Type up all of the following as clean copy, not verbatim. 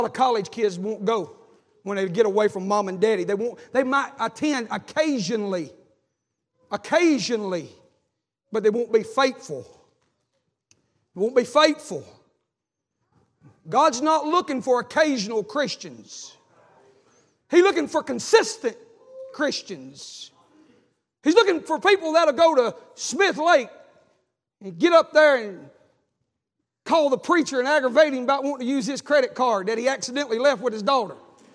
lot of college kids won't go when they get away from mom and daddy. They might attend occasionally, but they won't be faithful. They won't be faithful. God's not looking for occasional Christians. He's looking for consistent Christians. He's looking for people that'll go to Smith Lake and get up there and call the preacher and aggravate him about wanting to use his credit card that he accidentally left with his daughter.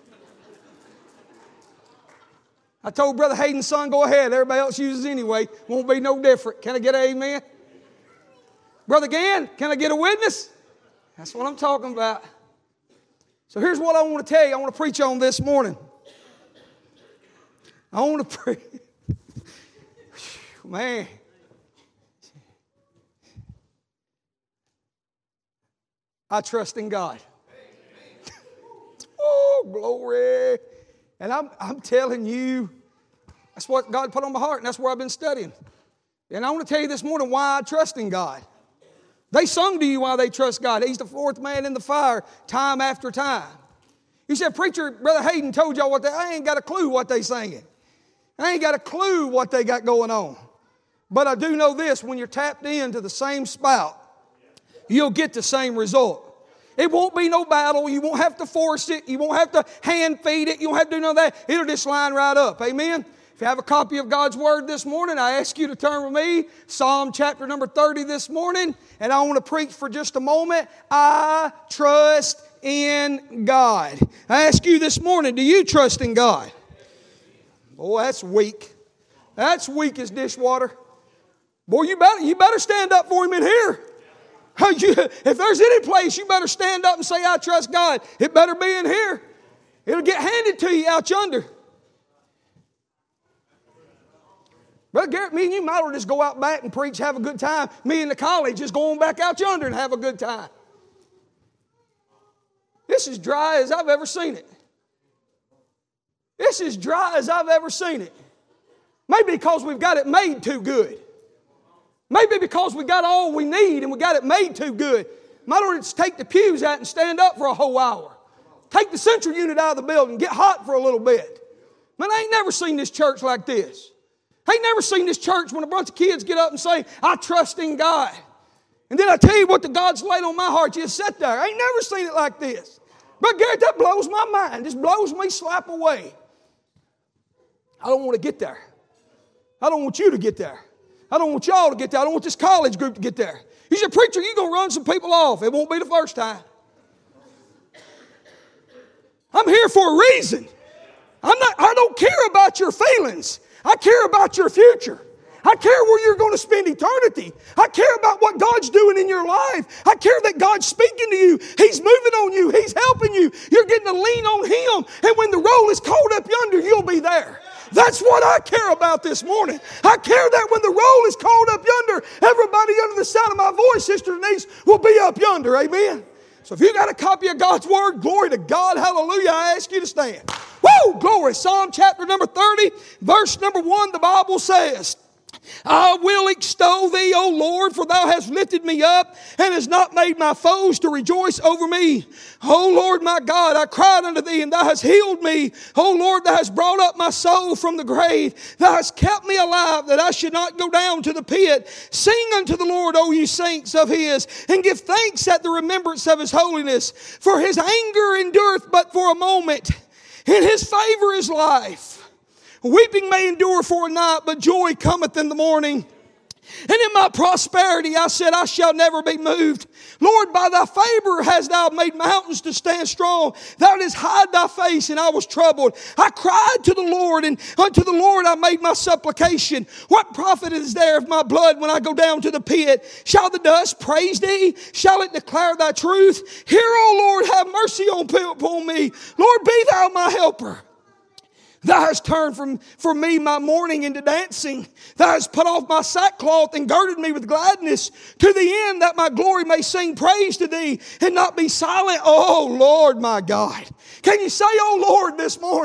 I told Brother Hayden's son, go ahead. Everybody else uses it anyway. Won't be no different. Can I get an amen? Brother Gann, can I get a witness? That's what I'm talking about. So here's what I want to tell you. I want to preach on this morning. I want to preach. Man. I trust in God. Oh, glory. And I'm telling you, that's what God put on my heart, and that's where I've been studying. And I want to tell you this morning why I trust in God. They sung to you why they trust God. He's the fourth man in the fire time after time. You said, preacher, Brother Hayden told y'all I ain't got a clue what they singing. I ain't got a clue what they got going on. But I do know this, when you're tapped into the same spout, you'll get the same result. It won't be no battle. You won't have to force it. You won't have to hand feed it. You won't have to do none of that. It'll just line right up. Amen? If you have a copy of God's Word this morning, I ask you to turn with me, Psalm chapter number 30 this morning, and I want to preach for just a moment. I trust in God. I ask you this morning, do you trust in God? Boy, that's weak. That's weak as dishwater. Boy, you better stand up for Him in here. If there's any place you better stand up and say, I trust God, it better be in here. It'll get handed to you out yonder. Brother Garrett, me and you might as well just go out back and preach, have a good time. Me and the college just go on back out yonder and have a good time. This is dry as I've ever seen it. This is dry as I've ever seen it. Maybe because we've got it made too good. Maybe because we got all we need and we got it made too good. Might as well just take the pews out and stand up for a whole hour. Take the central unit out of the building, get hot for a little bit. Man, I ain't never seen this church like this. I ain't never seen this church when a bunch of kids get up and say, I trust in God. And then I tell you what the God's laid on my heart. You just sit there. I ain't never seen it like this. But Garrett, that blows my mind. Just blows me slap away. I don't want to get there. I don't want you to get there. I don't want y'all to get there. I don't want this college group to get there. You said, preacher, you're going to run some people off. It won't be the first time. I'm here for a reason. I don't care about your feelings. I care about your future. I care where you're going to spend eternity. I care about what God's doing in your life. I care that God's speaking to you. He's moving on you. He's helping you. You're getting to lean on Him. And when the roll is called up yonder, you'll be there. That's what I care about this morning. I care that when the roll is called up yonder, everybody under the sound of my voice, Sister Denise, will be up yonder. Amen? So if you got a copy of God's Word, glory to God, hallelujah, I ask you to stand. Woo! Glory. Psalm chapter number 30, verse number 1, the Bible says, I will extol Thee, O Lord, for Thou hast lifted me up and hast not made my foes to rejoice over me. O Lord my God, I cried unto Thee and Thou hast healed me. O Lord, Thou hast brought up my soul from the grave. Thou hast kept me alive that I should not go down to the pit. Sing unto the Lord, O ye saints of His, and give thanks at the remembrance of His holiness. For His anger endureth but for a moment, and His favor is life. Weeping may endure for a night, but joy cometh in the morning. And in my prosperity I said, I shall never be moved. Lord, by Thy favor hast Thou made mountains to stand strong. Thou didst hide Thy face, and I was troubled. I cried to the Lord, and unto the Lord I made my supplication. What profit is there of my blood when I go down to the pit? Shall the dust praise Thee? Shall it declare Thy truth? Hear, O Lord, have mercy upon me. Lord, be Thou my helper. Thou hast turned for me my mourning into dancing. Thou hast put off my sackcloth and girded me with gladness, to the end that my glory may sing praise to Thee and not be silent. Oh, Lord, my God. Can you say, oh, Lord, this morning?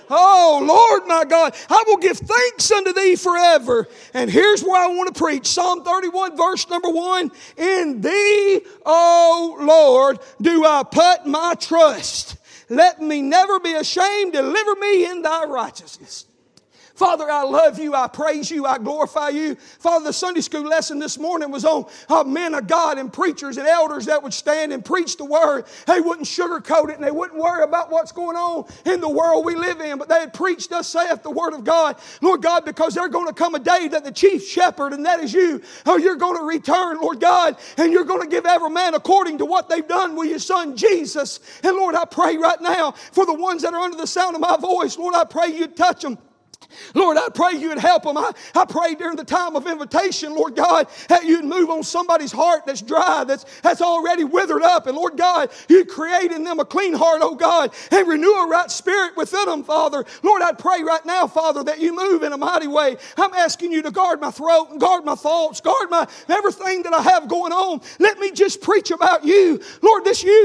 Oh, Lord, my God, I will give thanks unto thee forever. And here's where I want to preach. Psalm 31, verse number 1. In thee, O Lord, do I put my trust. Let me never be ashamed. Deliver me in thy righteousness. Father, I love you, I praise you, I glorify you. Father, the Sunday school lesson this morning was on men of God and preachers and elders that would stand and preach the word. They wouldn't sugarcoat it and they wouldn't worry about what's going on in the world we live in, but they had preached, thus saith the word of God. Lord God, because there's going to come a day that the chief shepherd, and that is you, you're going to return, Lord God, and you're going to give every man according to what they've done with your son Jesus. And Lord, I pray right now for the ones that are under the sound of my voice, Lord, I pray you'd touch them. Lord, I pray you would help them. I pray during the time of invitation, Lord God, that you'd move on somebody's heart that's dry, that's already withered up. And Lord God, you'd create in them a clean heart, oh God, and renew a right spirit within them, Father. Lord, I pray right now, Father, that you move in a mighty way. I'm asking you to guard my throat and guard my thoughts, guard my everything that I have going on. Let me just preach about you. Lord,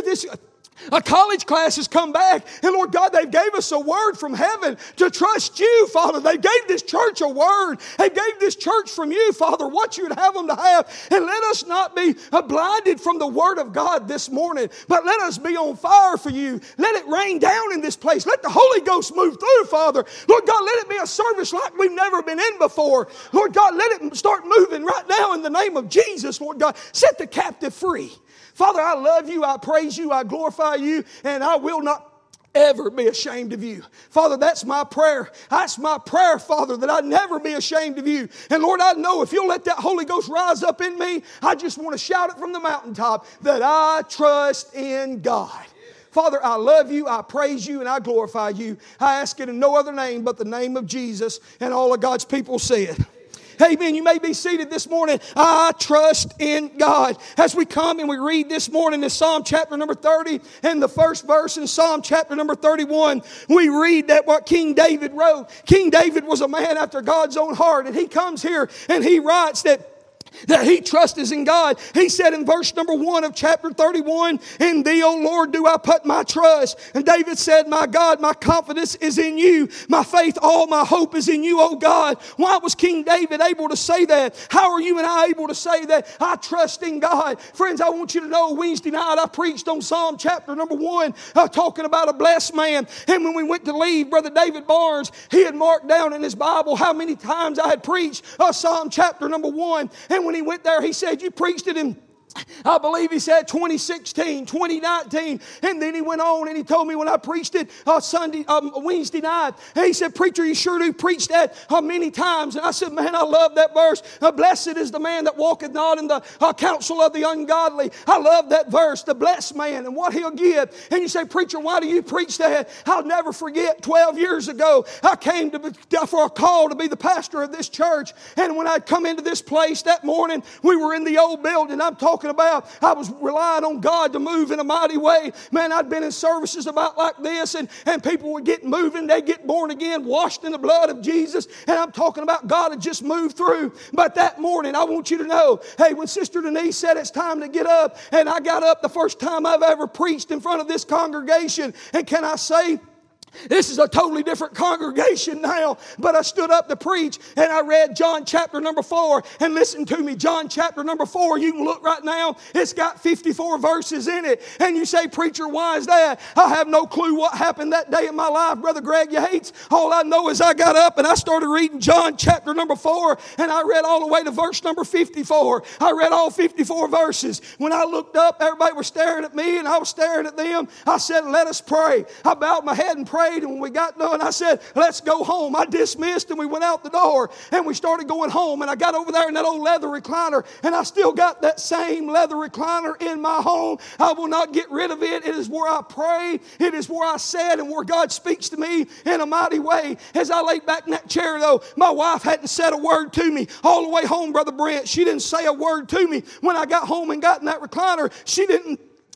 a college class has come back, and Lord God, they gave us a word from heaven to trust you, Father. They gave this church a word. They gave this church from you, Father, what you'd have them to have. And let us not be blinded from the word of God this morning, but let us be on fire for you. Let it rain down in this place. Let the Holy Ghost move through, Father. Lord God, let it be a service like we've never been in before. Lord God, let it start moving right now in the name of Jesus, Lord God. Set the captive free. Father, I love you, I praise you, I glorify you, and I will not ever be ashamed of you. Father, that's my prayer. That's my prayer, Father, that I never be ashamed of you. And Lord, I know if you'll let that Holy Ghost rise up in me, I just want to shout it from the mountaintop that I trust in God. Father, I love you, I praise you, and I glorify you. I ask it in no other name but the name of Jesus, and all of God's people said. Amen. You may be seated this morning. I trust in God. As we come and we read this morning in Psalm chapter number 30 and the first verse in Psalm chapter number 31, we read that what King David wrote. King David was a man after God's own heart, and he comes here and he writes that he trusts in God. He said in verse number 1 of chapter 31, in thee, O Lord, do I put my trust. And David said, my God, my confidence is in you. My faith, all my hope is in you, O God. Why was King David able to say that? How are you and I able to say that? I trust in God. Friends, I want you to know Wednesday night I preached on Psalm chapter number 1, talking about a blessed man. And when we went to leave, Brother David Barnes, he had marked down in his Bible how many times I had preached Psalm chapter number 1. And when he went there, he said, you preached it in, I believe he said 2016, 2019. And then he went on and he told me when I preached it Wednesday night. And he said, preacher, you sure do preach that many times. And I said, man, I love that verse. Blessed is the man that walketh not in the counsel of the ungodly. I love that verse, the blessed man and what he'll give. And you say, preacher, why do you preach that? I'll never forget 12 years ago, I came for a call to be the pastor of this church. And when I'd come into this place that morning, we were in the old building. I'm talking about I was relying on God to move in a mighty way. Man, I'd been in services about like this, and people would get moving, they get born again, washed in the blood of Jesus, and I'm talking about God had just moved through. But that morning, I want you to know, hey, when Sister Denise said it's time to get up, and I got up the first time I've ever preached in front of this congregation, and can I say, this is a totally different congregation now, but I stood up to preach and I read John chapter number 4, and listen to me, John chapter number 4, you can look right now, it's got 54 verses in it, and you say, preacher, why is that? I have no clue what happened that day in my life, Brother Greg Yates. All I know is I got up and I started reading John chapter number 4, and I read all the way to verse number 54. I read all 54 verses. When I looked up, everybody was staring at me and I was staring at them. I said, let us pray. I bowed my head and prayed. And when we got done, I said, let's go home. I dismissed and we went out the door and we started going home. And I got over there in that old leather recliner, and I still got that same leather recliner in my home. I will not get rid of it. It is where I pray. It is where I sit and where God speaks to me in a mighty way. As I laid back in that chair, though, my wife hadn't said a word to me all the way home, Brother Brent. She didn't say a word to me. When I got home and got in that recliner, she didn't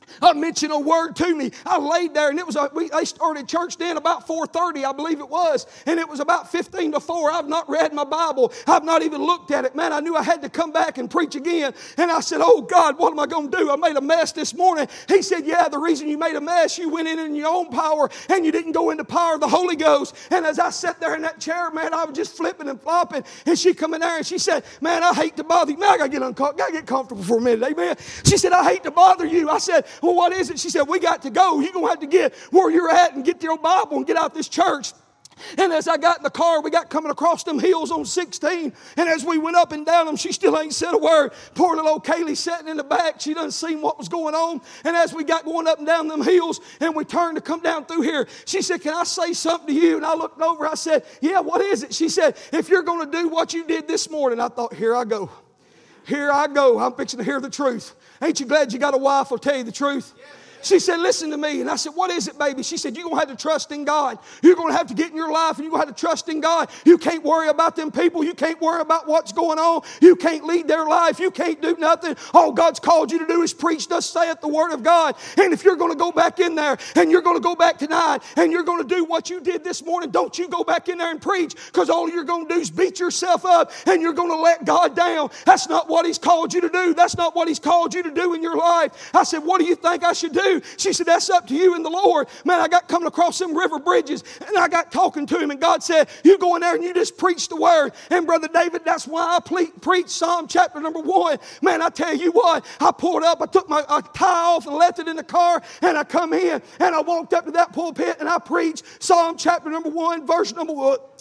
I mentioned a word to me. I laid there, and it was they started church then about 4:30, I believe it was, and it was about 15 to 4. I've not read my Bible. I've not even looked at it. Man, I knew I had to come back and preach again, and I said, oh God, what am I going to do? I made a mess this morning. He said, yeah, the reason you made a mess, you went in your own power, and you didn't go in the power of the Holy Ghost. And as I sat there in that chair, man, I was just flipping and flopping, and she come in there, and she said, man, I hate to bother you. Man, I got to get comfortable for a minute, amen. She said, I hate to bother you. I said, well, what is it? She said, we got to go. You're going to have to get where you're at and get your Bible and get out this church. And as I got in the car, we got coming across them hills on 16. And as we went up and down them, she still ain't said a word. Poor little old Kaylee sitting in the back. She done seen what was going on. And as we got going up and down them hills and we turned to come down through here, she said, can I say something to you? And I looked over. I said, yeah, what is it? She said, if you're going to do what you did this morning. I thought, here I go. Here I go. I'm fixing to hear the truth. Ain't you glad you got a wife who'll tell you the truth? She said, listen to me. And I said, what is it, baby? She said, you're going to have to trust in God. You're going to have to get in your life and you're going to have to trust in God. You can't worry about them people. You can't worry about what's going on. You can't lead their life. You can't do nothing. All God's called you to do is preach, thus saith the word of God. And if you're going to go back in there and you're going to go back tonight and you're going to do what you did this morning, don't you go back in there and preach, because all you're going to do is beat yourself up and you're going to let God down. That's not what He's called you to do. That's not what He's called you to do in your life. I said, what do you think I should do? She said, that's up to you and the Lord. Man, I got coming across some river bridges and I got talking to Him, and God said, you go in there and you just preach the word. And Brother David, that's why I preach Psalm chapter number 1. Man, I tell you what, I pulled up, I took my tie off and left it in the car, and I come in and I walked up to that pulpit and I preached Psalm chapter number 1, verse number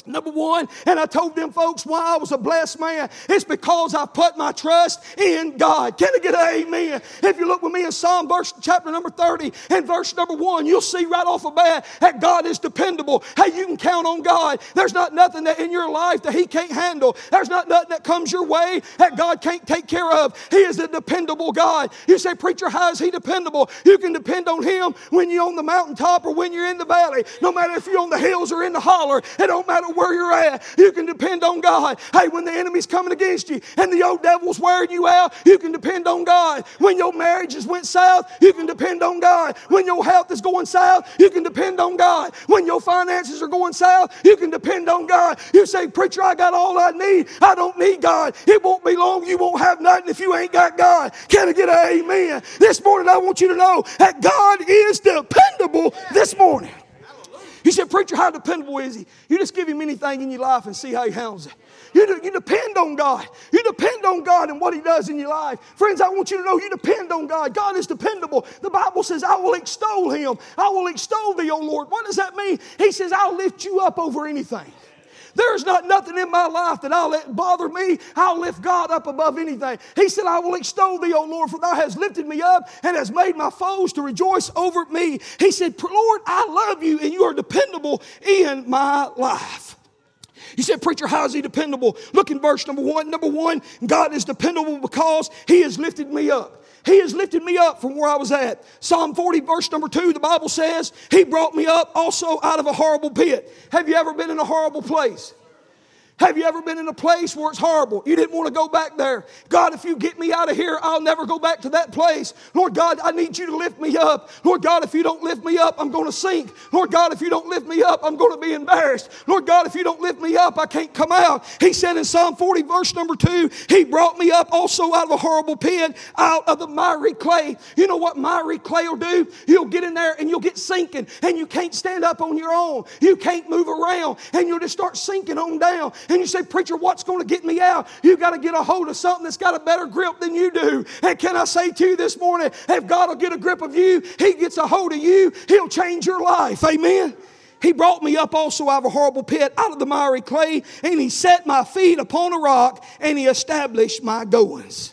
1, and I told them folks why I was a blessed man. It's because I put my trust in God. Can I get an amen? If you look with me in Psalm chapter number 30 and verse number 1, you'll see right off the bat that God is dependable. Hey, you can count on God. There's not nothing that in your life that He can't handle. There's not nothing that comes your way that God can't take care of. He is a dependable God. You say, preacher, how is He dependable? You can depend on Him when you're on the mountaintop or when you're in the valley. No matter if you're on the hills or in the holler, it don't matter where you're at. You can depend on God. Hey, when the enemy's coming against you and the old devil's wearing you out, you can depend on God. When your marriages went south, you can depend on God. When your health is going south, you can depend on God. When your finances are going south, you can depend on God. You say, preacher, I got all I need. I don't need God. It won't be long. You won't have nothing if you ain't got God. Can I get an amen? This morning, I want you to know that God is dependable this morning. You said, preacher, how dependable is He? You just give Him anything in your life and see how He handles it. You depend on God. You depend on God and what He does in your life. Friends, I want you to know you depend on God. God is dependable. The Bible says, I will extol Him. I will extol Thee, O Lord. What does that mean? He says, I'll lift you up over anything. There's not nothing in my life that I'll let bother me. I'll lift God up above anything. He said, I will extol Thee, O Lord, for Thou hast lifted me up and hast made my foes to rejoice over me. He said, Lord, I love you and you are dependable in my life. You said, preacher, how is He dependable? Look in verse number 1. Number 1, God is dependable because He has lifted me up. He has lifted me up from where I was at. Psalm 40, verse number 2, the Bible says, He brought me up also out of a horrible pit. Have you ever been in a horrible place? Have you ever been in a place where it's horrible? You didn't want to go back there. God, if you get me out of here, I'll never go back to that place. Lord God, I need you to lift me up. Lord God, if you don't lift me up, I'm going to sink. Lord God, if you don't lift me up, I'm going to be embarrassed. Lord God, if you don't lift me up, I can't come out. He said in Psalm 40, verse number 2, He brought me up also out of a horrible pit, out of the miry clay. You know what miry clay will do? You'll get in there and you'll get sinking, and you can't stand up on your own. You can't move around, and you'll just start sinking on down. And you say, preacher, what's going to get me out? You got to get a hold of something that's got a better grip than you do. And can I say to you this morning, if God will get a grip of you, He gets a hold of you, He'll change your life. Amen. He brought me up also out of a horrible pit, out of the miry clay, and He set my feet upon a rock, and He established my goings.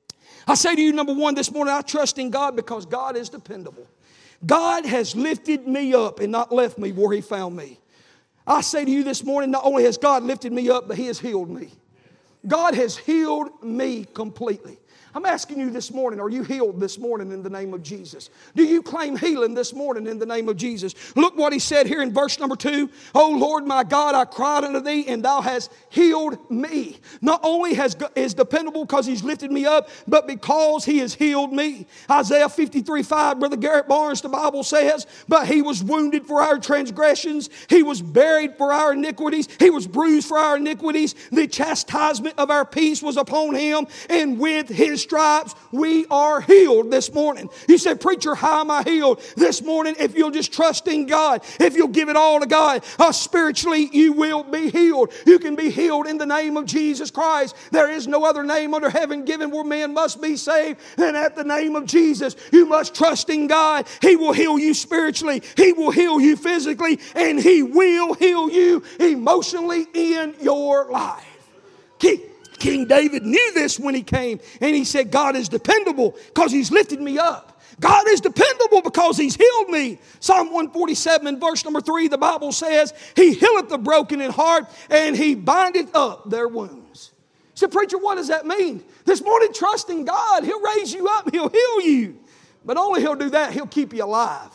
I say to you, number 1, this morning, I trust in God because God is dependable. God has lifted me up and not left me where He found me. I say to you this morning, not only has God lifted me up, but He has healed me. God has healed me completely. I'm asking you this morning, are you healed this morning in the name of Jesus? Do you claim healing this morning in the name of Jesus? Look what he said here in verse number 2. Oh Lord my God, I cried unto thee, and thou hast healed me. Not only is dependable because he's lifted me up, but because he has healed me. Isaiah 53:5, Brother Garrett Barnes, the Bible says, but he was wounded for our transgressions. He was buried for our iniquities. He was bruised for our iniquities. The chastisement of our peace was upon him, and with his stripes we are healed this morning. You say, preacher, how am I healed this morning? If you'll just trust in God, if you'll give it all to God, spiritually you will be healed. You can be healed in the name of Jesus Christ. There is no other name under heaven given where men must be saved than at the name of Jesus. You must trust in God. He will heal you spiritually. He will heal you physically, and He will heal you emotionally in your life. King David knew this when he came, and he said, God is dependable because He's lifted me up. God is dependable because He's healed me. Psalm 147 and verse number 3, the Bible says, He healeth the broken in heart, and He bindeth up their wounds. You say, preacher, what does that mean? This morning, trust in God. He'll raise you up. He'll heal you. But only He'll do that, He'll keep you alive.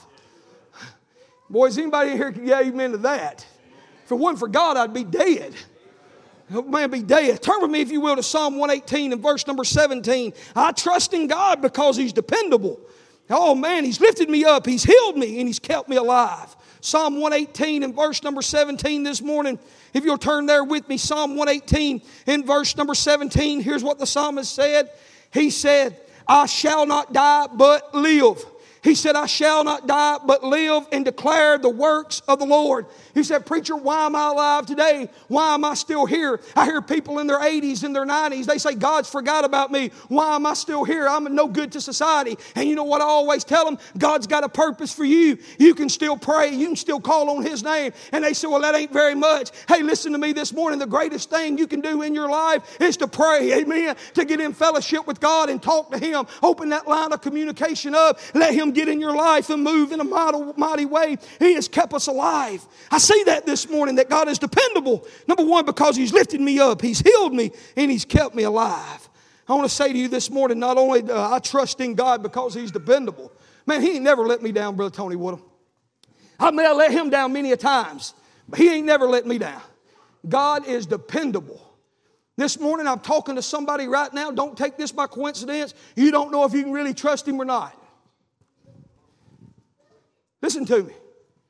Boys, anybody in here can get amen to that? If it wasn't for God, I'd be dead. Man, be dead. Turn with me, if you will, to Psalm 118 and verse number 17. I trust in God because He's dependable. Oh man, He's lifted me up. He's healed me, and He's kept me alive. Psalm 118 and verse number 17 this morning. If you'll turn there with me, Psalm 118 and verse number 17. Here's what the psalmist said. He said, I shall not die but live. He said, I shall not die but live and declare the works of the Lord. He said, preacher, why am I alive today? Why am I still here? I hear people in their 80s and their 90s. They say, God's forgot about me. Why am I still here? I'm no good to society. And you know what I always tell them? God's got a purpose for you. You can still pray. You can still call on His name. And they say, well, that ain't very much. Hey, listen to me this morning. The greatest thing you can do in your life is to pray. Amen. To get in fellowship with God and talk to Him. Open that line of communication up. Let Him get in your life and move in a mighty way. He has kept us alive. I see that this morning, that God is dependable. Number one, because He's lifted me up. He's healed me, and He's kept me alive. I want to say to you this morning, not only do I trust in God because He's dependable. Man, He ain't never let me down, Brother Tony Woodham. I may have let Him down many a times, but He ain't never let me down. God is dependable. This morning I'm talking to somebody right now. Don't take this by coincidence. You don't know if you can really trust Him or not. Listen to me.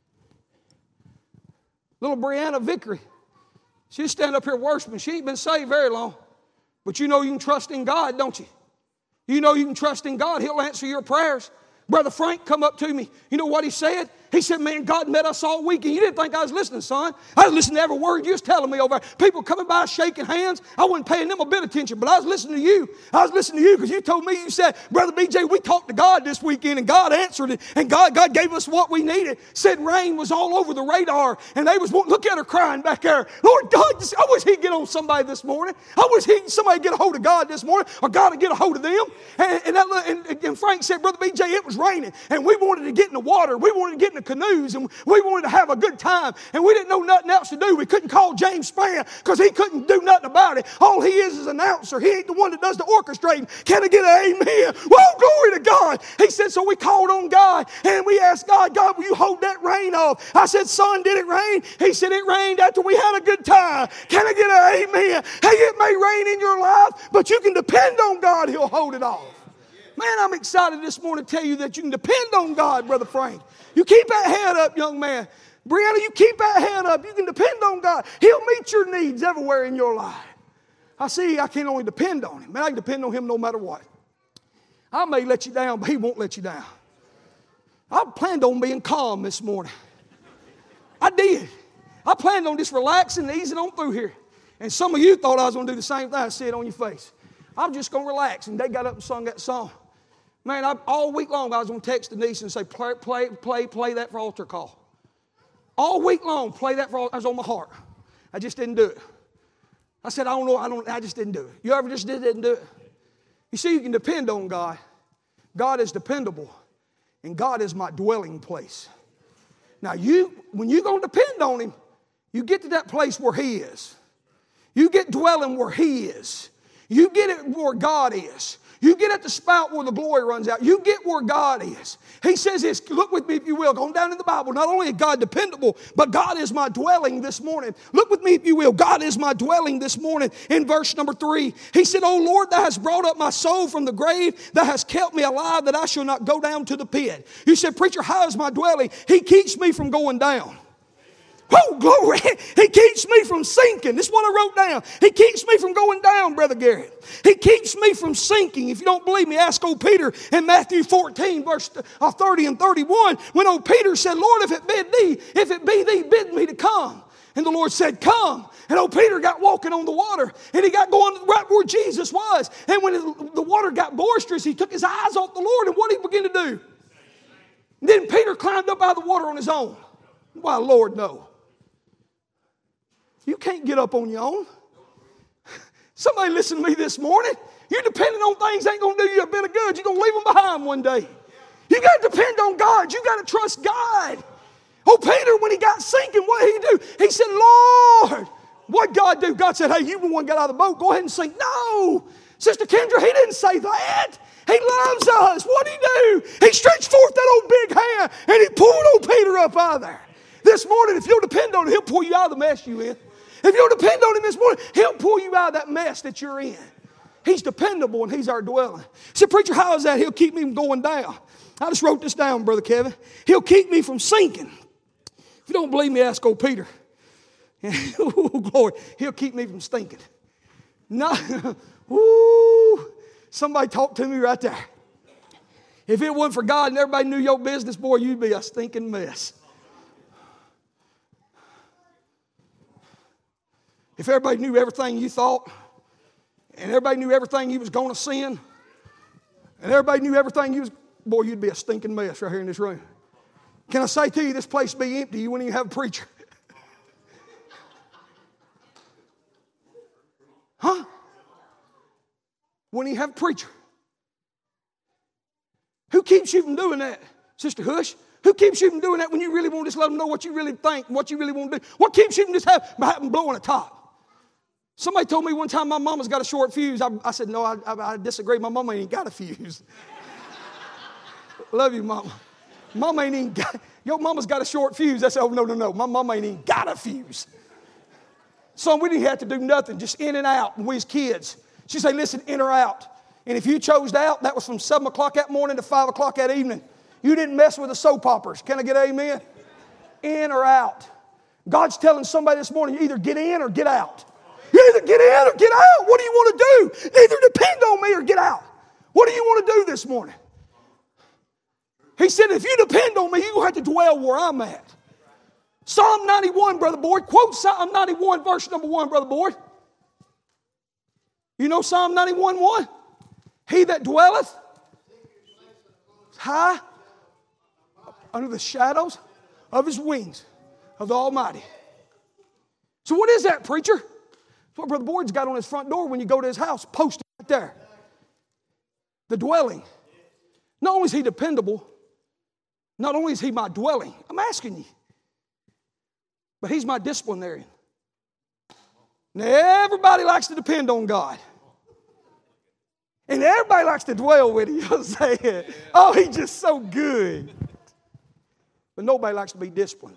Little Brianna Vickery. She'll stand up here worshiping. She ain't been saved very long. But you know you can trust in God, don't you? You know you can trust in God. He'll answer your prayers. Brother Frank come up to me. You know what he said? He said, man, God met us all week, and you didn't think I was listening, son. I was listening to every word you was telling me over there. People coming by shaking hands. I wasn't paying them a bit of attention, but I was listening to you. I was listening to you because you told me, you said, Brother BJ, we talked to God this weekend, and God answered it, and God gave us what we needed. Said rain was all over the radar, and they was, look at her crying back there. Lord God, I wish He'd get on somebody this morning. I wish somebody get a hold of God this morning, or God would get a hold of them. And Frank said, Brother BJ, it was raining, and we wanted to get in the water. We wanted to get in the canoes, and we wanted to have a good time, and we didn't know nothing else to do. We couldn't call James Spann because he couldn't do nothing about it. All he is an announcer. He ain't the one that does the orchestrating. Can I get an amen? Well, glory to God. He said, so we called on God, and we asked God, God, will you hold that rain off? I said, son, did it rain? He said, it rained after we had a good time. Can I get an amen? Hey, it may rain in your life, but you can depend on God. He'll hold it off. Man, I'm excited this morning to tell you that you can depend on God, Brother Frank. You keep that head up, young man. Brianna, you keep that head up. You can depend on God. He'll meet your needs everywhere in your life. I can't only depend on Him. Man, I can depend on Him no matter what. I may let you down, but He won't let you down. I planned on being calm this morning. I did. I planned on just relaxing and easing on through here. And some of you thought I was going to do the same thing. I see it on your face. I'm just going to relax. And they got up and sung that song. Man, all week long I was going to text Denise and say, play that for altar call. All week long, play that for altar. I was on my heart. I just didn't do it. I said, I just didn't do it. You ever just didn't do it? You see, you can depend on God. God is dependable. And God is my dwelling place. Now, when you're going to depend on Him, you get to that place where He is. You get dwelling where He is. You get it where God is. You get at the spout where the glory runs out. You get where God is. He says this, look with me if you will, going down in the Bible. Not only is God dependable, but God is my dwelling this morning. Look with me if you will. God is my dwelling this morning in verse number 3. He said, O Lord, thou hast brought up my soul from the grave. Thou hast kept me alive that I shall not go down to the pit. You said, preacher, how is my dwelling? He keeps me from going down. Oh, glory. He keeps me from sinking. This is what I wrote down. He keeps me from going down, Brother Garrett. He keeps me from sinking. If you don't believe me, ask old Peter in Matthew 14, verse 30 and 31, when old Peter said, Lord, if it be thee, bid me to come. And the Lord said, come. And old Peter got walking on the water, and he got going right where Jesus was. And when the water got boisterous, he took his eyes off the Lord, and what did he begin to do? And then Peter climbed up out of the water on his own. Why, Lord, no. You can't get up on your own. Somebody listen to me this morning. You're depending on things that ain't going to do you a bit of good. You're going to leave them behind one day. You got to depend on God. You got to trust God. Oh, Peter, when he got sinking, what did he do? He said, Lord, what'd God do? God said, hey, you the one got out of the boat. Go ahead and sink. No. Sister Kendra, he didn't say that. He loves us. What did he do? He stretched forth that old big hand, and he pulled old Peter up out of there. This morning, if you'll depend on him, he'll pull you out of the mess you're in. If you'll depend on him this morning, he'll pull you out of that mess that you're in. He's dependable and he's our dwelling. So, preacher, how is that? He'll keep me from going down. I just wrote this down, Brother Kevin. He'll keep me from sinking. If you don't believe me, ask old Peter. Oh, glory. He'll keep me from stinking. No. Ooh. Somebody talk to me right there. If it wasn't for God and everybody knew your business, boy, you'd be a stinking mess. If everybody knew everything you thought, and everybody knew everything you was going to sin, and everybody knew everything you was, boy, you'd be a stinking mess right here in this room. Can I say to you, this place would be empty. You wouldn't even have a preacher. Huh? Wouldn't even have a preacher. Who keeps you from doing that? Sister Hush? Who keeps you from doing that when you really want to just let them know what you really think and what you really want to do? What keeps you from just having blowing a top? Somebody told me one time my mama's got a short fuse. I said, no, I disagree. My mama ain't got a fuse. Love you, mama. Mama ain't even got, your mama's got a short fuse. I said, oh, no. My mama ain't even got a fuse. So we didn't have to do nothing, just in and out when we was kids. She said, listen, in or out. And if you chose out, that was from 7 o'clock that morning to 5 o'clock that evening. You didn't mess with the soap operas. Can I get an amen? In or out. God's telling somebody this morning, you either get in or get out. You either get in or get out. What do you want to do? Either depend on me or get out. What do you want to do this morning? He said, if you depend on me, you're going to have to dwell where I'm at. Psalm 91, Brother Boyd. Quote Psalm 91, verse number 1, Brother Boyd. You know Psalm 91:1? He that dwelleth high under the shadows of his wings of the Almighty. So what is that, preacher? That's what Brother Boyd's got on his front door when you go to his house, posted right there. The dwelling. Not only is he dependable, not only is he my dwelling, I'm asking you, but he's my disciplinarian. Now, everybody likes to depend on God. And everybody likes to dwell with him. You know what I'm saying? Oh, he's just so good. But nobody likes to be disciplined.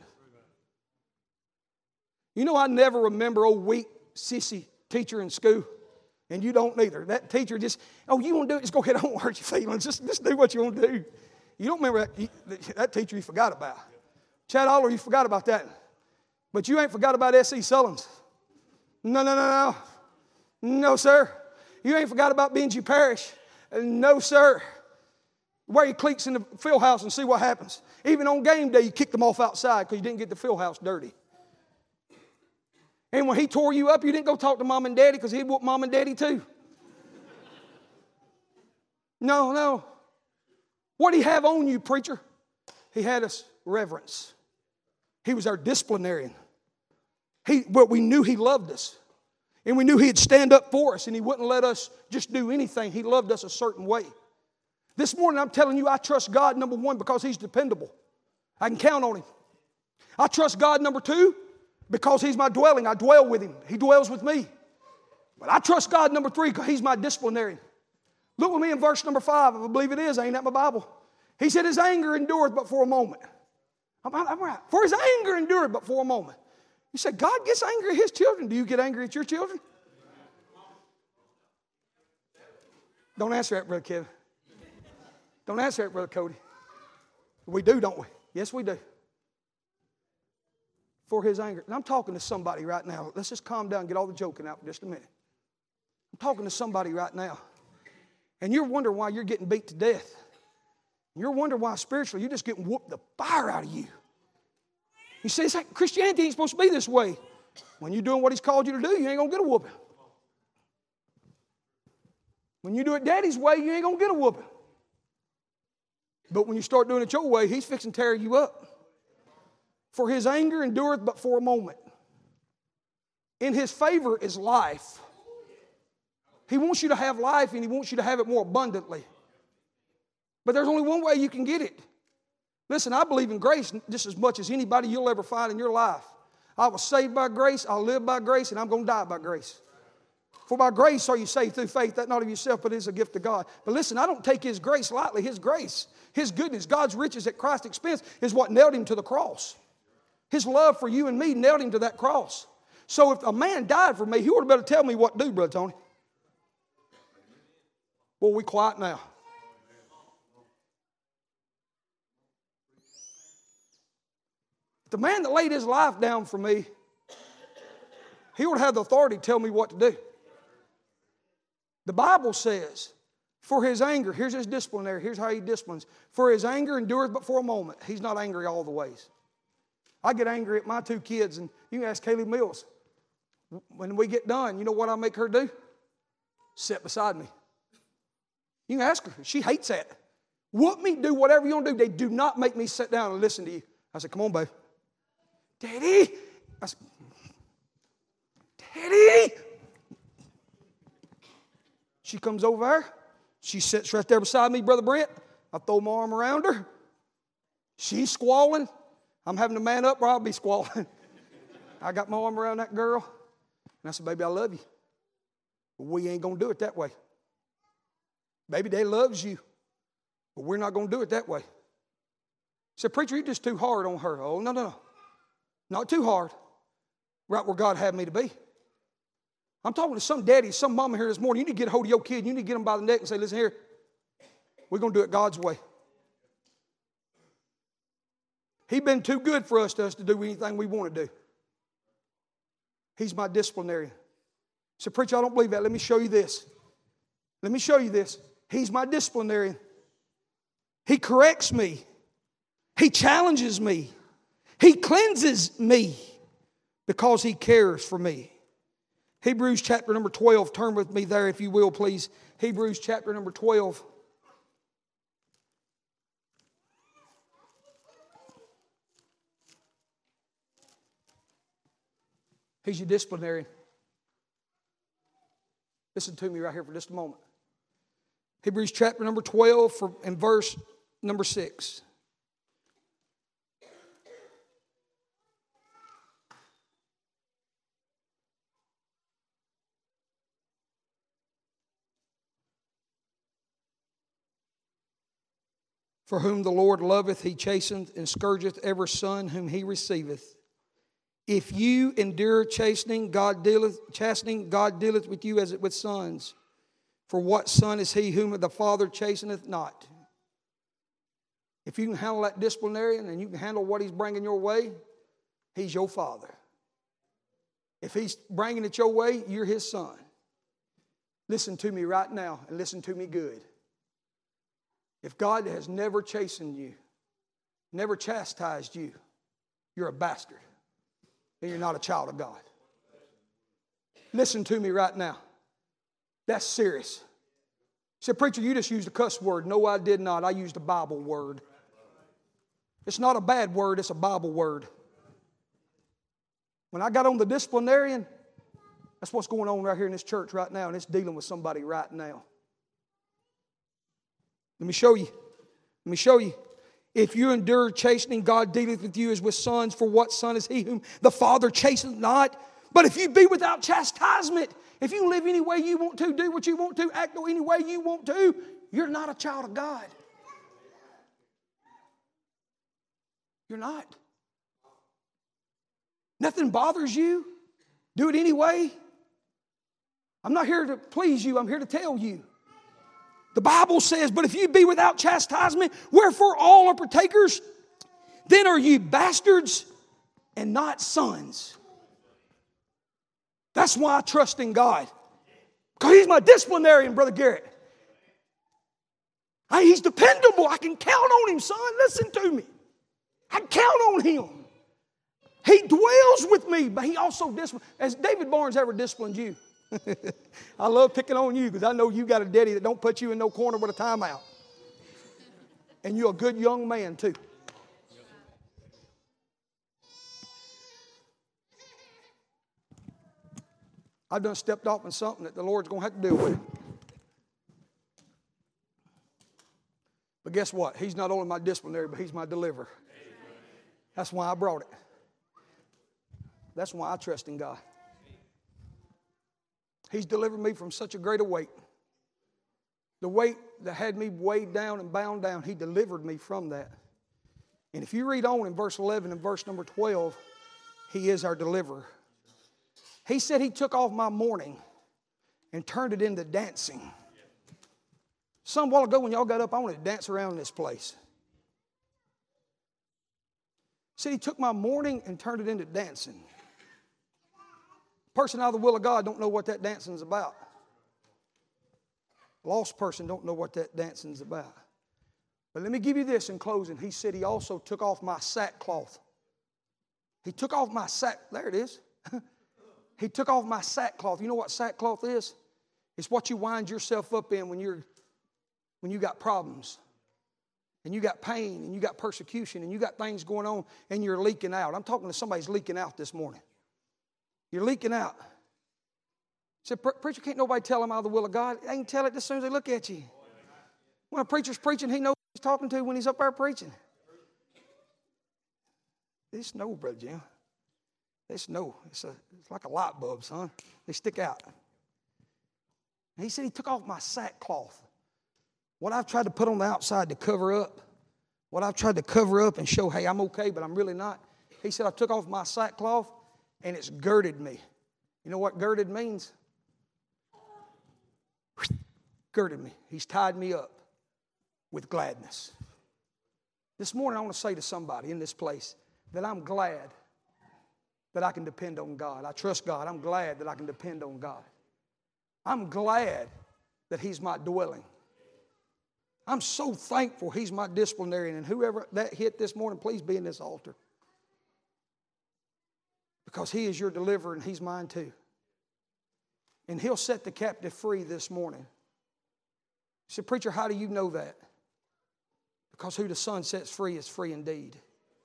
You know, I never remember old weak, sissy teacher in school. And you don't either. That teacher just, oh, you want to do it? Just go ahead. Don't hurt your feelings. Just do what you want to do. You don't remember that teacher you forgot about. Chad Aller, you forgot about that. But you ain't forgot about S.E. Sullins. No. No, sir. You ain't forgot about Benji Parrish. No, sir. Wear your cleats in the field house and see what happens. Even on game day, you kicked them off outside because you didn't get the field house dirty. And when he tore you up, you didn't go talk to mom and daddy because he'd whoop mom and daddy too. No. What did he have on you, preacher? He had us reverence. He was our disciplinarian. But we knew he loved us. And we knew he'd stand up for us and he wouldn't let us just do anything. He loved us a certain way. This morning I'm telling you I trust God, number one, because he's dependable. I can count on him. I trust God, number two, because he's my dwelling. I dwell with him. He dwells with me. But I trust God, number three, because he's my disciplinarian. Look with me in verse number 5. I believe it is. Ain't that my Bible? He said, his anger endureth but for a moment. I'm right. For his anger endureth but for a moment. You say, God gets angry at his children. Do you get angry at your children? Don't answer that, Brother Kevin. Don't answer that, Brother Cody. We do, don't we? Yes, we do. For his anger. And I'm talking to somebody right now. Let's just calm down and get all the joking out for just a minute. I'm talking to somebody right now. And you're wondering why you're getting beat to death. You're wondering why spiritually you're just getting whooped the fire out of you. You say, it's like Christianity ain't supposed to be this way. When you're doing what he's called you to do, you ain't going to get a whooping. When you do it Daddy's way, you ain't going to get a whooping. But when you start doing it your way, he's fixing to tear you up. For his anger endureth but for a moment. In his favor is life. He wants you to have life, and he wants you to have it more abundantly. But there's only one way you can get it. Listen, I believe in grace just as much as anybody you'll ever find in your life. I was saved by grace, I'll live by grace, and I'm going to die by grace. For by grace are you saved through faith, that not of yourself, but is a gift of God. But listen, I don't take his grace lightly. His grace, his goodness, God's riches at Christ's expense is what nailed him to the cross. His love for you and me nailed him to that cross. So if a man died for me, he ought to better tell me what to do, Brother Tony. Well, we quiet now. The man that laid his life down for me, he would have the authority to tell me what to do. The Bible says, for his anger, here's his disciplinary, here's how he disciplines. For his anger endureth but for a moment. He's not angry all the ways. I get angry at my two kids, and you can ask Kaylee Mills. When we get done, you know what I make her do? Sit beside me. You can ask her. She hates that. Whoop me, do whatever you want to do. They do not make me sit down and listen to you. I said, come on, babe. Daddy. I said, Daddy. She comes over there. She sits right there beside me, Brother Brent. I throw my arm around her. She's squalling. I'm having to man up or I'll be squalling. I got my arm around that girl. And I said, baby, I love you. But we ain't going to do it that way. Baby, Daddy loves you. But we're not going to do it that way. I said, preacher, you're just too hard on her. Oh, no. Not too hard. Right where God had me to be. I'm talking to some daddy, some mama here this morning. You need to get a hold of your kid. You need to get them by the neck and say, listen here. We're going to do it God's way. He's been too good for us to do anything we want to do. He's my disciplinarian. I said, preacher, I don't believe that. Let me show you this. Let me show you this. He's my disciplinarian. He corrects me. He challenges me. He cleanses me because he cares for me. Hebrews chapter number 12. Turn with me there if you will, please. Hebrews chapter number 12. He's your disciplinarian. Listen to me right here for just a moment. Hebrews chapter number 12 and verse number 6. For whom the Lord loveth, he chasteneth and scourgeth every son whom he receiveth. If you endure chastening, God dealeth with you as with sons. For what son is he whom the Father chasteneth not? If you can handle that disciplinarian and you can handle what he's bringing your way, he's your father. If he's bringing it your way, you're his son. Listen to me right now and listen to me good. If God has never chastened you, never chastised you, you're a bastard. And you're not a child of God. Listen to me right now. That's serious. You said, preacher, you just used a cuss word. No, I did not. I used a Bible word. It's not a bad word. It's a Bible word. When I got on the disciplinarian, that's what's going on right here in this church right now, and it's dealing with somebody right now. Let me show you. Let me show you. If you endure chastening, God dealeth with you as with sons. For what son is he whom the Father chasteneth not? But if you be without chastisement, if you live any way you want to, do what you want to, act any way you want to, you're not a child of God. You're not. Nothing bothers you. Do it anyway. I'm not here to please you. I'm here to tell you. The Bible says, but if you be without chastisement, wherefore all are partakers, then are you bastards and not sons. That's why I trust in God. Because He's my disciplinarian, Brother Garrett. He's dependable. I can count on Him, son. Listen to me. I count on Him. He dwells with me, but He also disciplines. Has David Barnes ever disciplined you? I love picking on you because I know you got a daddy that don't put you in no corner with a timeout. And you're a good young man too. I've done stepped off in something that the Lord's going to have to deal with. But guess what? He's not only my disciplinary, but He's my deliverer. That's why I brought it. That's why I trust in God. He's delivered me from such a great a weight. The weight that had me weighed down and bound down, He delivered me from that. And if you read on in verse 11 and verse number 12, He is our deliverer. He said He took off my mourning and turned it into dancing. Some while ago when y'all got up, I wanted to dance around this place. He said He took my mourning and turned it into dancing. Person out of the will of God don't know what that dancing is about. Lost person don't know what that dancing is about. But let me give you this in closing. He said He also took off my sackcloth. He took off my sack. There it is. He took off my sackcloth. You know what sackcloth is? It's what you wind yourself up in when you got problems. And you got pain and you got persecution and you got things going on and you're leaking out. I'm talking to somebody who's leaking out this morning. You're leaking out. He said, preacher, can't nobody tell him out of the will of God. They can tell it as soon as they look at you. When a preacher's preaching, he knows who he's talking to when he's up there preaching. They snow, Brother Jim. They snow. It's like a light bulb, son. They stick out. And he said He took off my sackcloth. What I've tried to put on the outside to cover up, what I've tried to cover up and show, hey, I'm okay, but I'm really not. He said, I took off my sackcloth and it's girded me. You know what girded means? Girded me. He's tied me up with gladness. This morning I want to say to somebody in this place that I'm glad that I can depend on God. I trust God. I'm glad that I can depend on God. I'm glad that He's my dwelling. I'm so thankful He's my disciplinarian. And whoever that hit this morning, please be in this altar. Because He is your deliverer and He's mine too. And He'll set the captive free this morning. You say, preacher, how do you know that? Because who the Son sets free is free indeed.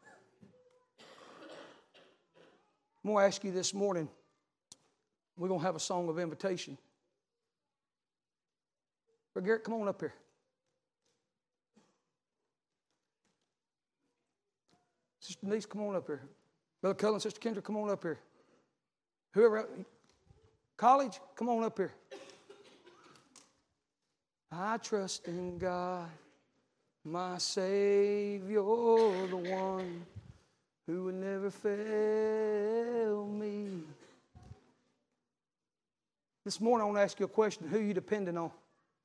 I'm going to ask you this morning, we're going to have a song of invitation. Brother Garrett, come on up here. Sister Denise, come on up here. Brother Cullen, Sister Kendra, come on up here. Whoever, college, come on up here. I trust in God, my Savior, the one who will never fail me. This morning I want to ask you a question. Who are you depending on?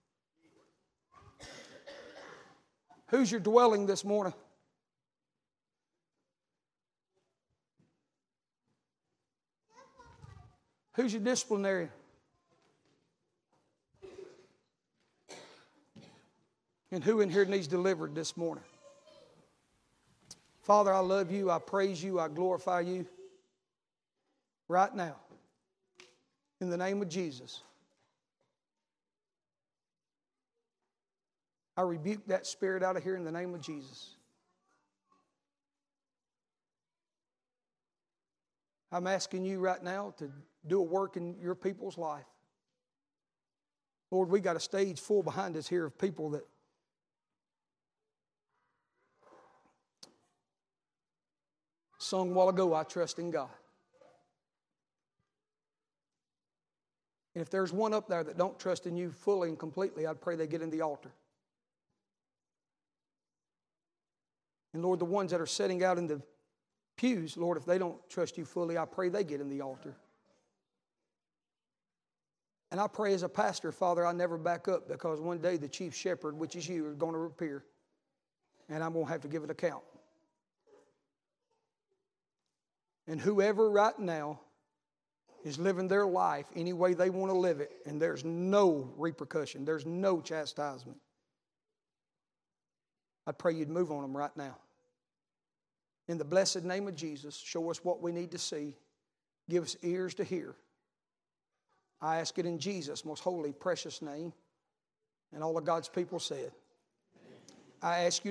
Who's your dwelling this morning? Who's your disciplinarian? And who in here needs delivered this morning? Father, I love You. I praise You. I glorify You. Right now. In the name of Jesus. I rebuke that spirit out of here in the name of Jesus. I'm asking You right now to do a work in Your people's life. Lord, we got a stage full behind us here of people that sung a while ago, I trust in God. And if there's one up there that don't trust in you fully and completely, I'd pray they get in the altar. And Lord, the ones that are sitting out in the pews, Lord, if they don't trust you fully, I pray they get in the altar. And I pray as a pastor, Father, I never back up, because one day the chief shepherd, which is you, is going to appear. And I'm going to have to give an account. And whoever right now is living their life any way they want to live it, and there's no repercussion, there's no chastisement, I pray you'd move on them right now. In the blessed name of Jesus, show us what we need to see. Give us ears to hear. I ask it in Jesus' most holy, precious name. And all of God's people said, I ask you